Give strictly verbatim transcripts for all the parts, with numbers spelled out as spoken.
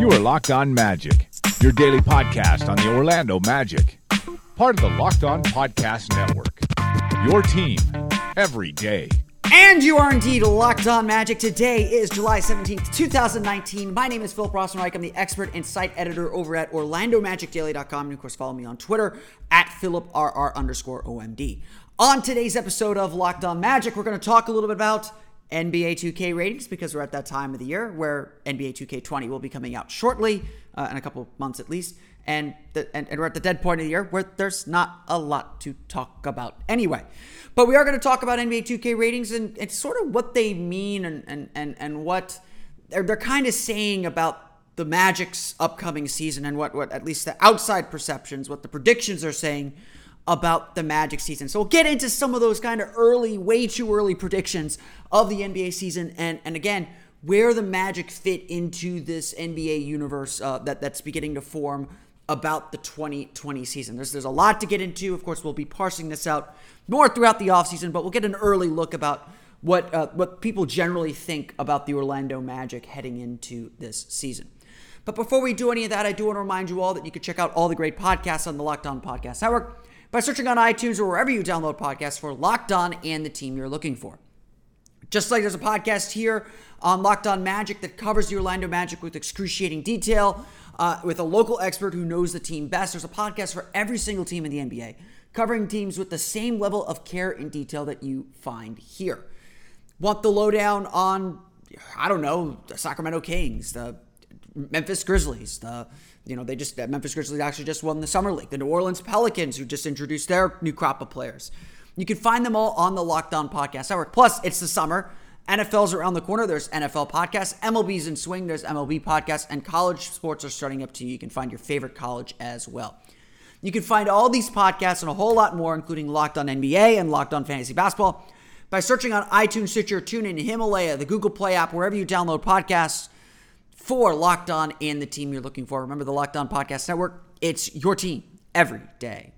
You are Locked On Magic, your daily podcast on the Orlando Magic. Part of the Locked On Podcast Network. Your team every day. And you are indeed Locked On Magic. Today is July seventeenth, twenty nineteen. My name is Philip Rossman-Reich. I'm the expert and site editor over at Orlando Magic Daily dot com. And of course, follow me on Twitter at PhilipRR underscore OMD. On today's episode of Locked On Magic, we're going to talk a little bit about N B A two K ratings because we're at that time of the year where N B A two K twenty will be coming out shortly, uh, in a couple of months at least. And, the, and, and we're at the dead point of the year where there's not a lot to talk about anyway. But we are going to talk about N B A two K ratings and, and sort of what they mean and, and, and, and what they're, they're kind of saying about the Magic's upcoming season and what, what at least the outside perceptions, what the predictions are saying about the Magic season. So we'll get into some of those kind of early, way too early predictions of the N B A season. And, and again, where the Magic fit into this N B A universe uh, that, that's beginning to form about the twenty twenty season. There's there's a lot to get into. Of course, we'll be parsing this out more throughout the offseason, but we'll get an early look about what uh, what people generally think about the Orlando Magic heading into this season. But before we do any of that, I do want to remind you all that you can check out all the great podcasts on the Locked On Podcast Network by searching on iTunes or wherever you download podcasts for Locked On and the team you're looking for. Just like there's a podcast here on Locked On Magic that covers the Orlando Magic with excruciating detail, uh, with a local expert who knows the team best. There's a podcast for every single team in the N B A, covering teams with the same level of care and detail that you find here. Want the lowdown on, I don't know, the Sacramento Kings, the Memphis Grizzlies, the, you know, they just, the Memphis Grizzlies actually just won the Summer League, the New Orleans Pelicans, who just introduced their new crop of players. You can find them all on the Locked On Podcast Network. Plus, it's the summer. N F L's around the corner. There's N F L podcasts. M L B's in swing. There's M L B podcasts. And college sports are starting up too. You can find your favorite college as well. You can find all these podcasts and a whole lot more, including Locked On N B A and Locked On Fantasy Basketball, by searching on iTunes, Stitcher, TuneIn, Himalaya, the Google Play app, wherever you download podcasts for Locked On and the team you're looking for. Remember, the Locked On Podcast Network, it's your team every day.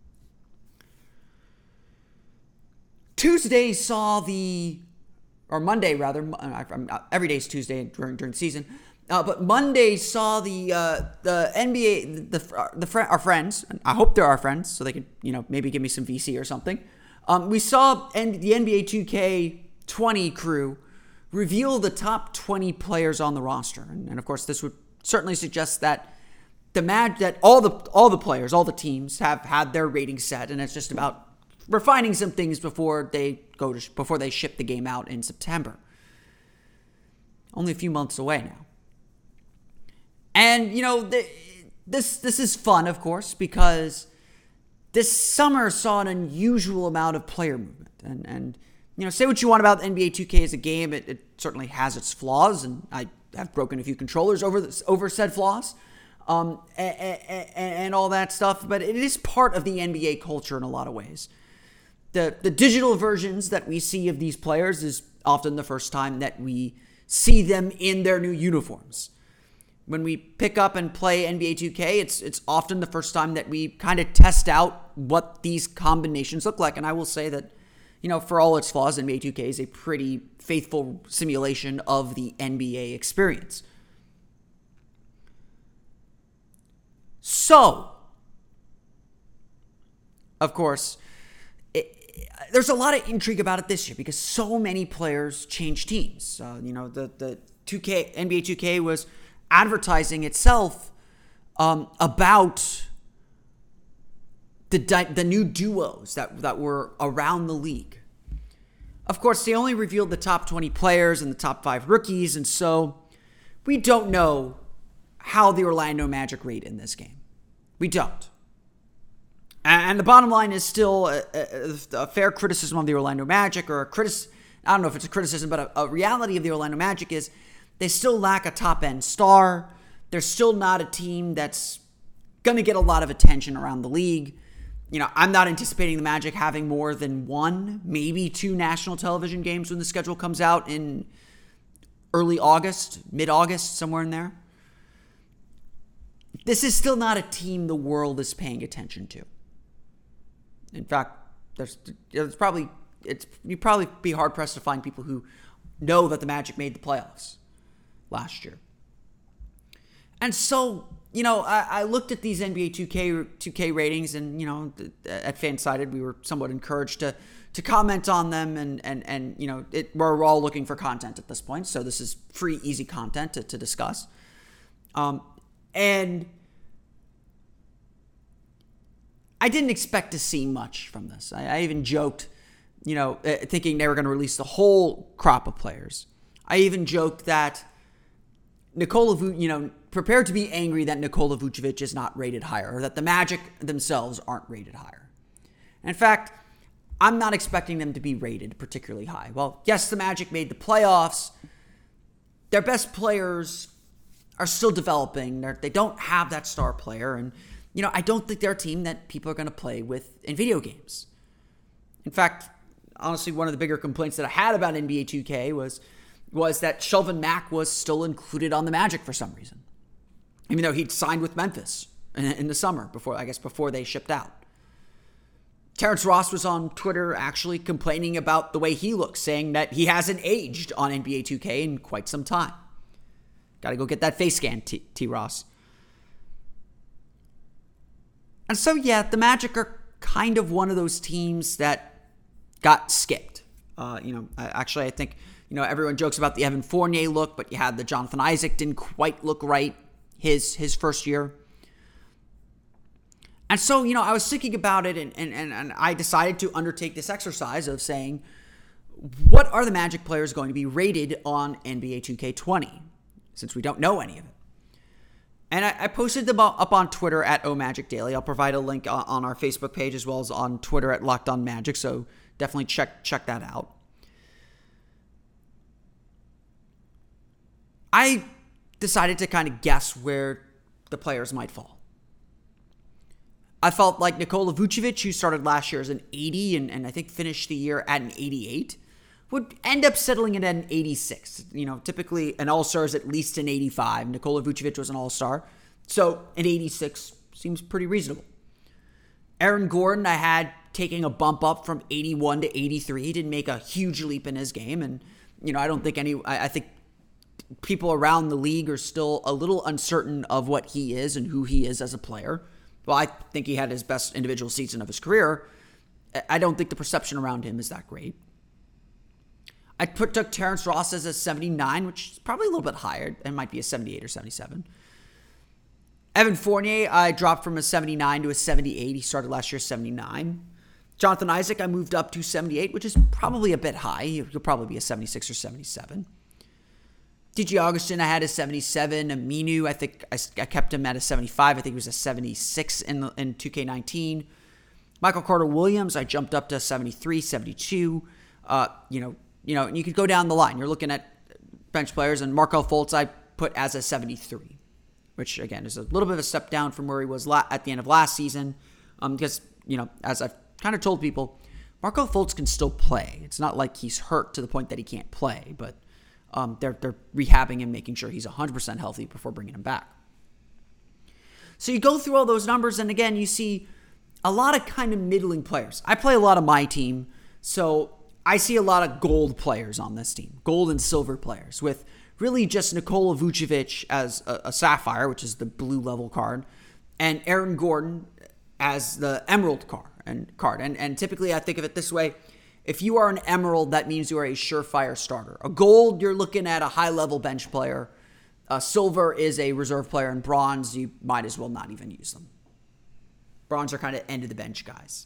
Tuesday saw the, or Monday rather, every day is Tuesday during during the season, uh, but Monday saw the uh, the N B A, the the, the our friends, I hope they're our friends, so they could, you know, maybe give me some V C or something. Um, we saw N- the N B A two K twenty crew reveal the top twenty players on the roster, and, and of course this would certainly suggest that the Mag that all the all the players, all the teams have had their ratings set, and it's just about refining some things before they go to before they ship the game out in September. Only a few months away now. And you know, the, this this is fun, of course, because this summer saw an unusual amount of player movement. And and you know, say what you want about N B A two K as a game, it, it certainly has its flaws, and I have broken a few controllers over this, over said flaws. Um, and, and, and all that stuff, but it is part of the N B A culture in a lot of ways. The the digital versions that we see of these players is often the first time that we see them in their new uniforms. When we pick up and play N B A two K, it's it's often the first time that we kind of test out what these combinations look like. And I will say that, you know, for all its flaws, N B A two K is a pretty faithful simulation of the N B A experience. So, of course, there's a lot of intrigue about it this year because so many players change teams. Uh, you know, the the two K N B A two K was advertising itself um, about the the new duos that that were around the league. Of course, they only revealed the top twenty players and the top five rookies, and so we don't know how the Orlando Magic rate in this game. We don't. And the bottom line is still a, a, a fair criticism of the Orlando Magic, or a critic. I don't know if it's a criticism, but a, a reality of the Orlando Magic is they still lack a top-end star. They're still not a team that's going to get a lot of attention around the league. You know, I'm not anticipating the Magic having more than one, maybe two national television games when the schedule comes out in early August, mid-August, somewhere in there. This is still not a team the world is paying attention to. In fact, there's, there's probably it's you'd probably be hard pressed to find people who know that the Magic made the playoffs last year. And so, you know, I, I looked at these N B A two K two K ratings, and, you know, at Fansided, we were somewhat encouraged to to comment on them, and and and you know, it, we're all looking for content at this point, so this is free, easy content to, to discuss. Um, and I didn't expect to see much from this. I, I even joked, you know, thinking they were going to release the whole crop of players. I even joked that Nikola, you know, prepared to be angry that Nikola Vucevic is not rated higher, or that the Magic themselves aren't rated higher. In fact, I'm not expecting them to be rated particularly high. Well, yes, the Magic made the playoffs. Their best players are still developing. They're, they don't have that star player. And, you know, I don't think they're a team that people are going to play with in video games. In fact, honestly, one of the bigger complaints that I had about N B A two K was, was that Shelvin Mack was still included on the Magic for some reason. Even though he'd signed with Memphis in, in the summer, before I guess before they shipped out. Terrence Ross was on Twitter actually complaining about the way he looks, saying that he hasn't aged on N B A two K in quite some time. Got to go get that face scan, T, T. Ross. And so, yeah, the Magic are kind of one of those teams that got skipped. Uh, you know, actually, I think, you know, everyone jokes about the Evan Fournier look, but you had the Jonathan Isaac didn't quite look right his his first year. And so, you know, I was thinking about it, and, and, and I decided to undertake this exercise of saying, what are the Magic players going to be rated on N B A two K twenty, since we don't know any of it? And I, I posted them up on Twitter at OMagicDaily. I'll provide a link on, on our Facebook page as well as on Twitter at Locked On Magic, so definitely check check that out. I decided to kind of guess where the players might fall. I felt like Nikola Vucevic, who started last year as an eighty and, and I think finished the year at an eighty-eight, would end up settling in at an eighty-six. You know, typically an all-star is at least an eighty-five. Nikola Vucevic was an all-star, so an eighty-six seems pretty reasonable. Aaron Gordon, I had taking a bump up from eighty-one to eighty-three. He didn't make a huge leap in his game, and, you know, I don't think any, I, I think people around the league are still a little uncertain of what he is and who he is as a player. Well, I think he had his best individual season of his career. I don't think the perception around him is that great. I put, took Terrence Ross as a seventy-nine, which is probably a little bit higher. It might be a seventy-eight or seventy-seven. Evan Fournier, I dropped from a seventy-nine to a seventy-eight. He started last year seventy-nine. Jonathan Isaac, I moved up to seventy-eight, which is probably a bit high. He'll probably be a seventy-six or seventy-seven. D J Augustin, I had a seventy-seven. Aminu, I think I, I kept him at a seventy-five. I think he was a seventy-six in, the, in two K nineteen. Michael Carter-Williams, I jumped up to seventy-three, seventy-two. Uh, you know, you know, and you could go down the line. You're looking at bench players, and Markelle Fultz I put as a seventy-three, which, again, is a little bit of a step down from where he was la- at the end of last season. Um, because, you know, as I've kind of told people, Markelle Fultz can still play. It's not like he's hurt to the point that he can't play, but Um, they're they're rehabbing him, making sure he's one hundred percent healthy before bringing him back. So you go through all those numbers, and again, you see a lot of kind of middling players. I play a lot of my team, so I see a lot of gold players on this team, gold and silver players, with really just Nikola Vucevic as a, a sapphire, which is the blue level card, and Aaron Gordon as the emerald card. And card. And, and typically, I think of it this way. If you are an emerald, that means you are a surefire starter. A gold, you're looking at a high-level bench player. Uh, silver is a reserve player, and bronze, you might as well not even use them. Bronze are kind of end-of-the-bench guys.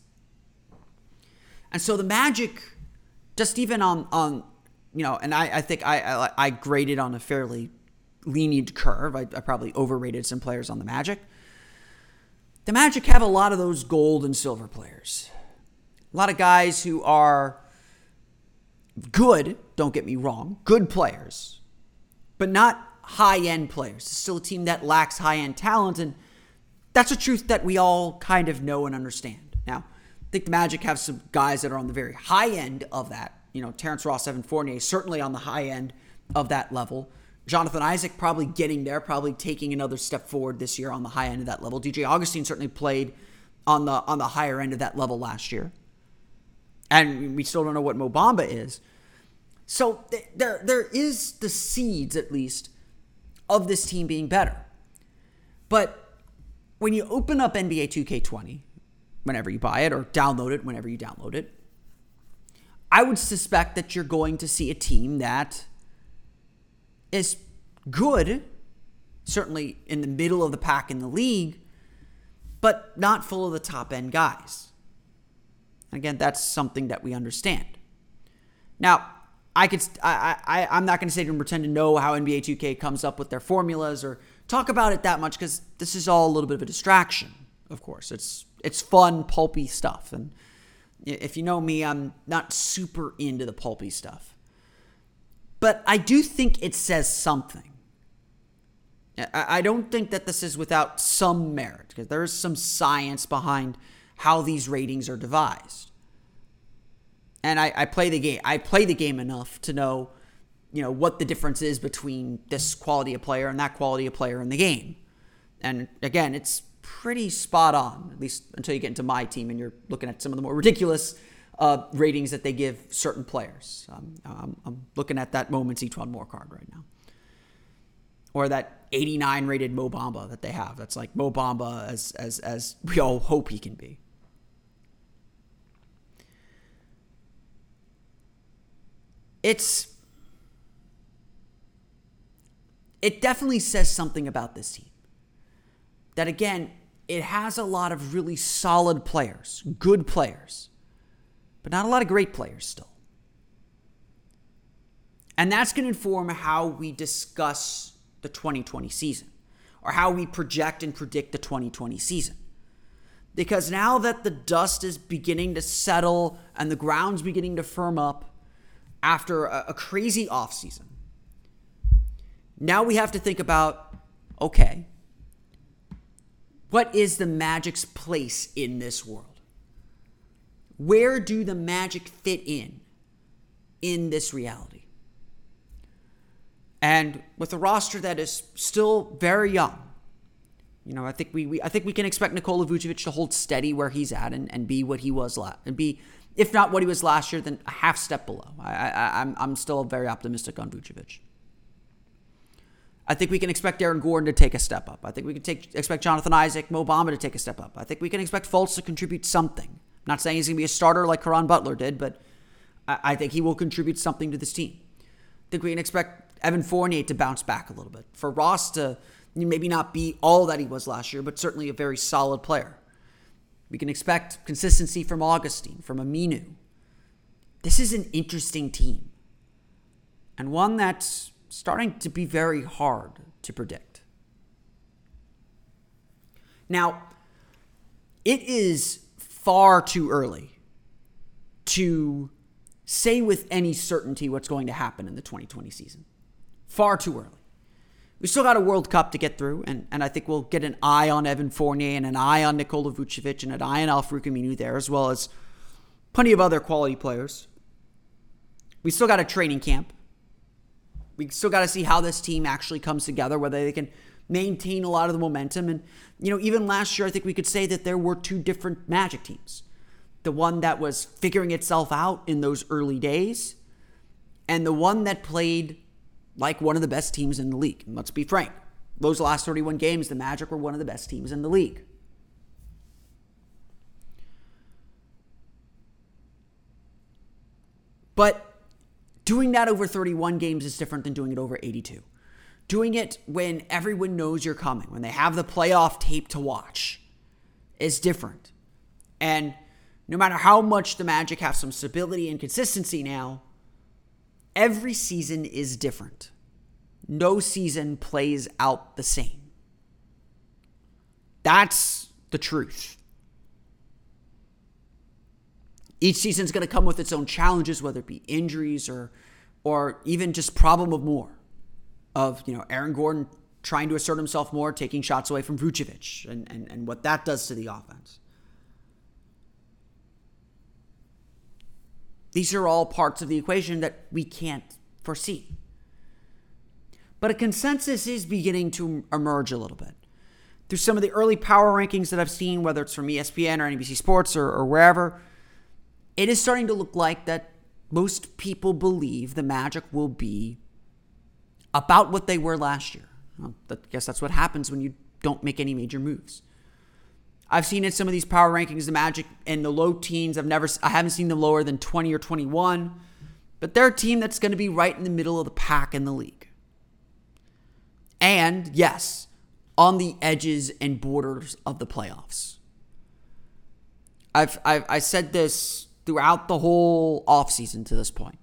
And so the Magic, just even on, on you know, and I, I think I, I I graded on a fairly lenient curve. I, I probably overrated some players on the Magic. The Magic have a lot of those gold and silver players. A lot of guys who are good, don't get me wrong, good players, but not high-end players. It's still a team that lacks high-end talent, and that's a truth that we all kind of know and understand. Now, I think the Magic have some guys that are on the very high end of that. You know, Terrence Ross, Evan Fournier, certainly on the high end of that level. Jonathan Isaac probably getting there, probably taking another step forward this year on the high end of that level. D J Augustin certainly played on the on the higher end of that level last year. And we still don't know what Mo Bamba is. So there, there is the seeds, at least, of this team being better. But when you open up N B A two K twenty, whenever you buy it or download it whenever you download it, I would suspect that you're going to see a team that is good, certainly in the middle of the pack in the league, but not full of the top-end guys. Again, that's something that we understand. Now, I could, I, I, I'm not going to sit here and pretend to know how N B A two K comes up with their formulas or talk about it that much, because this is all a little bit of a distraction, of course. It's it's fun, pulpy stuff. And if you know me, I'm not super into the pulpy stuff. But I do think it says something. I, I don't think that this is without some merit, because there is some science behind how these ratings are devised. And I, I play the game. I play the game enough to know, you know, what the difference is between this quality of player and that quality of player in the game. And again, it's pretty spot on, at least until you get into my team and you're looking at some of the more ridiculous uh, ratings that they give certain players. Um, I'm, I'm looking at that Moments Each One More card right now. Or that eighty-nine rated Mo Bamba that they have. That's like Mo Bamba as as as we all hope he can be. It's it definitely says something about this team. That again, it has a lot of really solid players, good players, but not a lot of great players still. And that's going to inform how we discuss the twenty twenty season, or how we project and predict the twenty twenty season. Because now that the dust is beginning to settle and the ground's beginning to firm up after a, a crazy offseason, now we have to think about, okay, what is the Magic's place in this world? Where do the Magic fit in, in this reality? And with a roster that is still very young, you know, I think we, we I think we can expect Nikola Vucevic to hold steady where he's at and, and be what he was last, and be, if not what he was last year, then a half step below. I, I I'm I'm still very optimistic on Vucevic. I think we can expect Aaron Gordon to take a step up. I think we can take expect Jonathan Isaac, Mo Bamba to take a step up. I think we can expect Fultz to contribute something. I'm not saying he's going to be a starter like Caron Butler did, but I, I think he will contribute something to this team. I think we can expect Evan Fournier to bounce back a little bit. For Ross to maybe not be all that he was last year, but certainly a very solid player. We can expect consistency from Augustine, from Aminu. This is an interesting team. And one that's starting to be very hard to predict. Now, it is far too early to say with any certainty what's going to happen in the twenty twenty season. Far too early. We still got a World Cup to get through, and, and I think we'll get an eye on Evan Fournier and an eye on Nikola Vucevic and an eye on Al-Farouq Aminu there, as well as plenty of other quality players. We still got a training camp. We still got to see how this team actually comes together, whether they can maintain a lot of the momentum. And, you know, even last year, I think we could say that there were two different Magic teams. The one that was figuring itself out in those early days, and the one that played like one of the best teams in the league. And let's be frank, those last thirty-one games, the Magic were one of the best teams in the league. But doing that over thirty-one games is different than doing it over eighty-two. Doing it when everyone knows you're coming, when they have the playoff tape to watch, is different. And no matter how much the Magic have some stability and consistency now, every season is different. No season plays out the same. That's the truth. Each season's going to come with its own challenges, whether it be injuries or or even just problem of more. Of, you know, Aaron Gordon trying to assert himself more, taking shots away from Vucevic, and, and, and what that does to the offense. These are all parts of the equation that we can't foresee. But a consensus is beginning to emerge a little bit. Through some of the early power rankings that I've seen, whether it's from E S P N or N B C Sports or, or wherever, it is starting to look like that most people believe the Magic will be about what they were last year. Well, I guess that's what happens when you don't make any major moves. I've seen in some of these power rankings, the Magic in the low teens. I've never, I haven't seen them lower than twenty or twenty-one, but they're a team that's going to be right in the middle of the pack in the league. And yes, on the edges and borders of the playoffs. I've, I've I said this throughout the whole offseason to this point.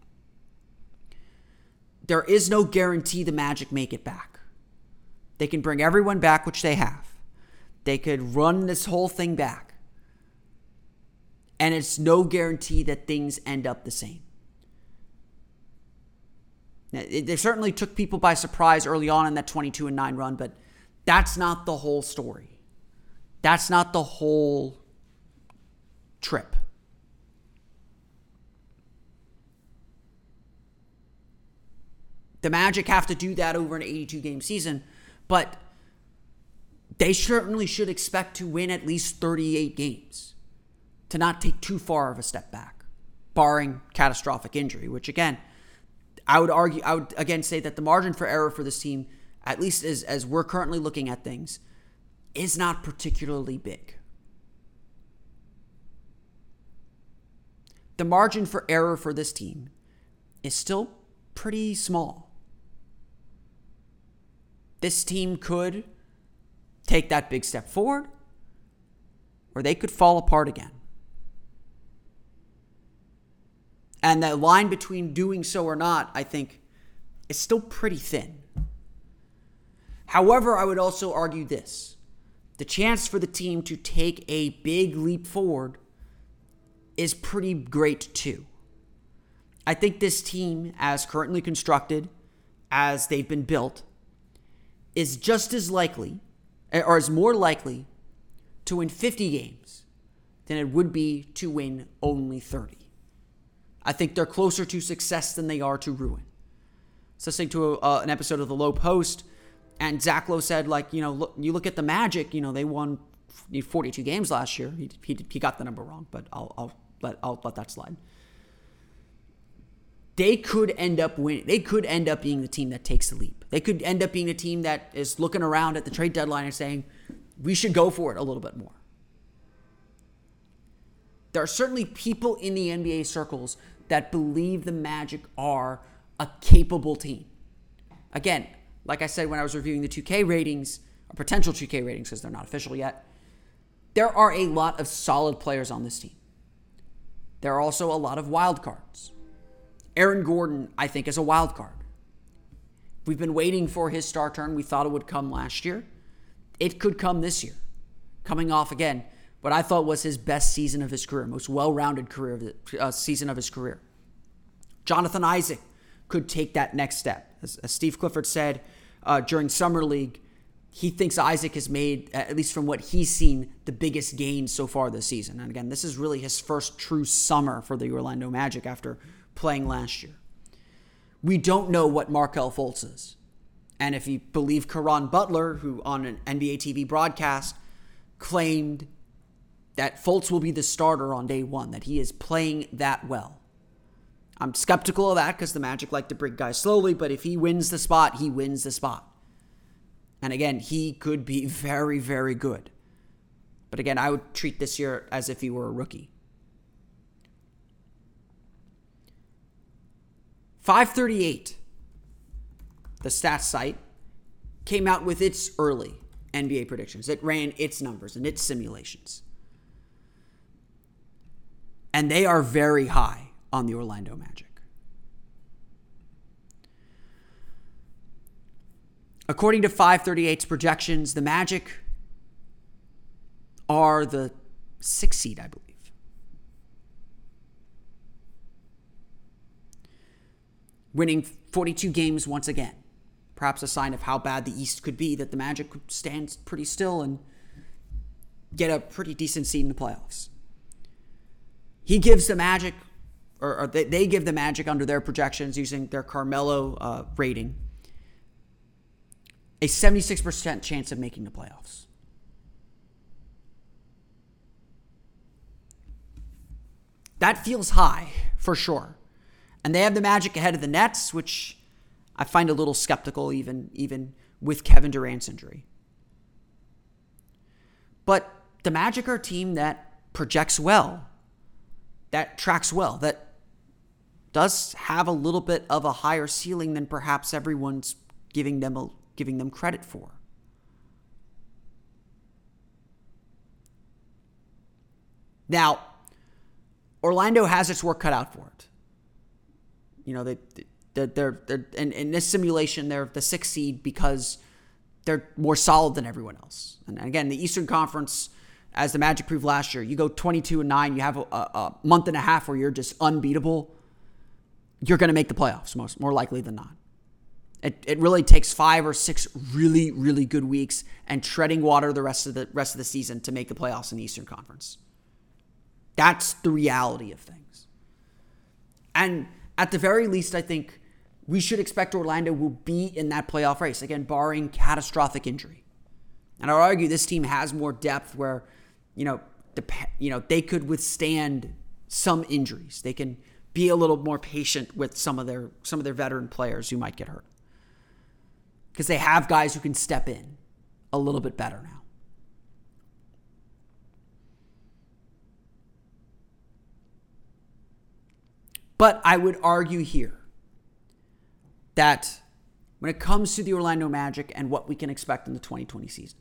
There is no guarantee the Magic make it back. They can bring everyone back, which they have. They could run this whole thing back. And it's no guarantee that things end up the same. Now, it, they certainly took people by surprise early on in that twenty-two and nine run, but that's not the whole story. That's not the whole trip. The Magic have to do that over an eighty-two game season, but they certainly should expect to win at least thirty-eight games, to not take too far of a step back, barring catastrophic injury, which again, I would argue, I would again say that the margin for error for this team, at least as, as we're currently looking at things, is not particularly big. The margin for error for this team is still pretty small. This team could take that big step forward, or they could fall apart again. And the line between doing so or not, I think, is still pretty thin. However, I would also argue this. The chance for the team to take a big leap forward is pretty great too. I think this team, as currently constructed, as they've been built, is just as likely, or is more likely, to win fifty games than it would be to win only thirty. I think they're closer to success than they are to ruin. So listening to a, uh, an episode of The Low Post, and Zach Lowe said, like, you know, look, you look at the Magic, you know, they won forty-two games last year. He he, he got the number wrong, but I'll I'll let I'll let that slide. They could end up winning. They could end up being the team that takes the leap. They could end up being a team that is looking around at the trade deadline and saying, we should go for it a little bit more. There are certainly people in the N B A circles that believe the Magic are a capable team. Again, like I said when I was reviewing the two K ratings, or potential two K ratings because they're not official yet, there are a lot of solid players on this team. There are also a lot of wild cards. Aaron Gordon, I think, is a wild card. We've been waiting for his star turn. We thought it would come last year. It could come this year. Coming off, again, what I thought was his best season of his career, most well-rounded career of the, uh, season of his career. Jonathan Isaac could take that next step. As, as Steve Clifford said uh, during Summer League, he thinks Isaac has made, at least from what he's seen, the biggest gains so far this season. And again, this is really his first true summer for the Orlando Magic after playing last year. We don't know what Markelle Fultz is. And if you believe Caron Butler, who on an N B A T V broadcast claimed that Fultz will be the starter on day one, that he is playing that well. I'm skeptical of that because the Magic like to bring guys slowly, but if he wins the spot, he wins the spot. And again, he could be very, very good. But again, I would treat this year as if he were a rookie. five thirty-eight, the stats site, came out with its early N B A predictions. It ran its numbers and its simulations. And they are very high on the Orlando Magic. According to five thirty-eight's projections, the Magic are the sixth seed, I believe. Winning forty-two games once again. Perhaps a sign of how bad the East could be, that the Magic could stand pretty still and get a pretty decent seed in the playoffs. He gives the Magic, or, or they, they give the Magic under their projections using their Carmelo uh, rating, a seventy-six percent chance of making the playoffs. That feels high, for sure. And they have the Magic ahead of the Nets, which I find a little skeptical even, even with Kevin Durant's injury. But the Magic are a team that projects well, that tracks well, that does have a little bit of a higher ceiling than perhaps everyone's giving them a, giving them credit for. Now, Orlando has its work cut out for it. You know, they, they're, they're, they're in, in this simulation, they're the sixth seed because they're more solid than everyone else. And again, the Eastern Conference, as the Magic proved last year, you go twenty-two and nine, you have a, a month and a half where you're just unbeatable, you're going to make the playoffs, most more likely than not. It it really takes five or six really, really good weeks and treading water the rest of the rest of the season to make the playoffs in the Eastern Conference. That's the reality of things. And at the very least, I think we should expect Orlando will be in that playoff race, again, barring catastrophic injury. And I would argue this team has more depth where, you know, the, you know, they could withstand some injuries. They can be a little more patient with some of their some of their veteran players who might get hurt. Because they have guys who can step in a little bit better now. But I would argue here that when it comes to the Orlando Magic and what we can expect in the twenty twenty season,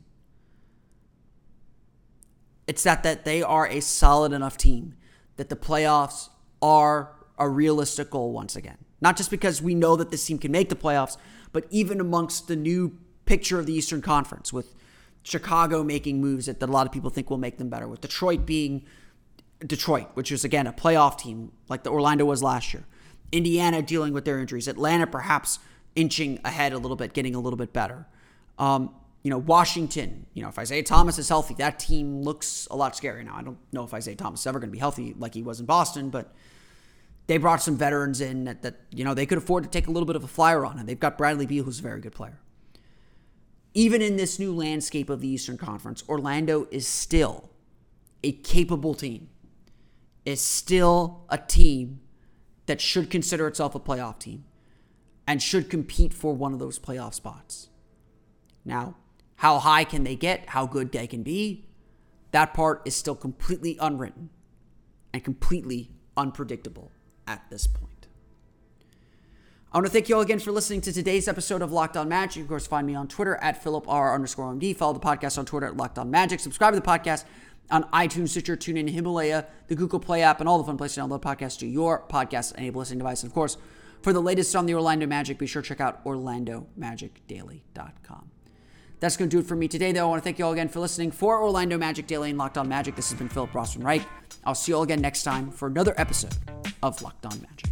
it's that, that they are a solid enough team that the playoffs are a realistic goal once again. Not just because we know that this team can make the playoffs, but even amongst the new picture of the Eastern Conference, with Chicago making moves that, that a lot of people think will make them better, with Detroit being Detroit, which is, again, a playoff team like the Orlando was last year. Indiana dealing with their injuries. Atlanta perhaps inching ahead a little bit, getting a little bit better. Um, you know, Washington, you know, if Isaiah Thomas is healthy, that team looks a lot scarier now. I don't know if Isaiah Thomas is ever going to be healthy like he was in Boston, but they brought some veterans in that, that, you know, they could afford to take a little bit of a flyer on, and they've got Bradley Beal, who's a very good player. Even in this new landscape of the Eastern Conference, Orlando is still a capable team. Is still a team that should consider itself a playoff team and should compete for one of those playoff spots. Now, how high can they get? How good they can be? That part is still completely unwritten and completely unpredictable at this point. I want to thank you all again for listening to today's episode of Locked On Magic. You, of course, find me on Twitter at PhilipR underscore MD. Follow the podcast on Twitter at Locked On Magic. Subscribe to the podcast on iTunes, Stitcher, TuneIn, Himalaya, the Google Play app, and all the fun places to download podcasts to your podcast-enabled listening device. And, of course, for the latest on the Orlando Magic, be sure to check out Orlando Magic Daily dot com. That's going to do it for me today, though. I want to thank you all again for listening. For Orlando Magic Daily and Locked On Magic, this has been Philip Rossman-Reich. I'll see you all again next time for another episode of Locked On Magic.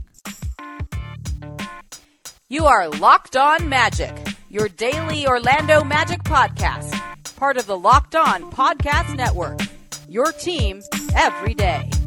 You are Locked On Magic, your daily Orlando Magic podcast, part of the Locked On Podcast Network. Your team every day.